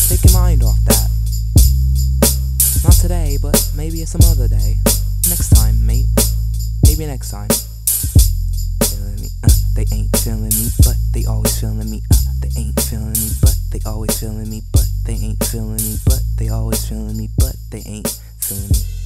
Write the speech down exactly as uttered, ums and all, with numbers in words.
Take your mind off that. Not today, but maybe some other day. Next time, mate. Maybe next time. Feeling me, uh, they ain't feeling me, but they always feeling me, uh, they ain't feeling me, but they always feeling me, but they ain't feeling me, but they always feeling me, but they ain't feeling me.